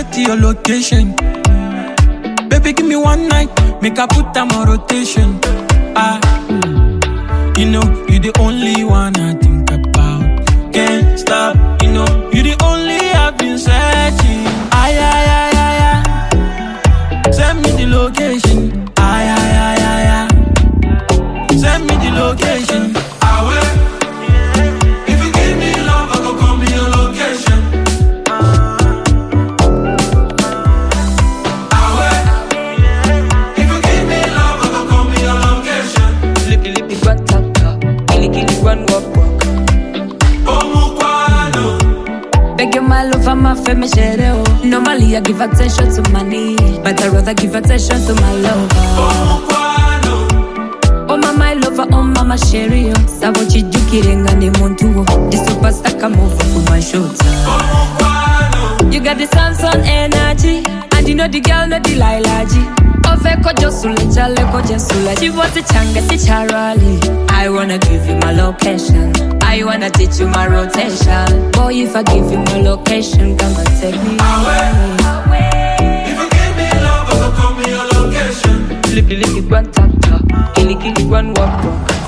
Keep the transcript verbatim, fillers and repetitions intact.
get to your location. Baby, give me one night, make I put them on rotation. Ah, you know, you the only one I think about. Can't stop, you know, you the only I've been searching. Ay, ay, ay, ay, ay. Send me the location. Ay, ay, ay, ay, ay. Send me the location. I will. If you give me love, I go come be your location. I will. If you give me love, I go come be your location. Lippy lippy one tata, killy killy one walk walk. Beg your my love, I'm a femme share. Normally I give attention to money, but I rather give attention to my lover. Oh mama lover, oh mama share. Sabo chijukirenga ne montuo. The superstar come over for my shoulder. You got the Samsung energy, and you know the girl no the Lilaji. Oveko josule chale ko jesule. She was a changa si charali. I wanna give you my location. I wanna teach you my rotation. Boy, if I give you my location, come and take me away. If you give me love, I will come be your location. Lippy lippy one tata, killy killy one walk walk.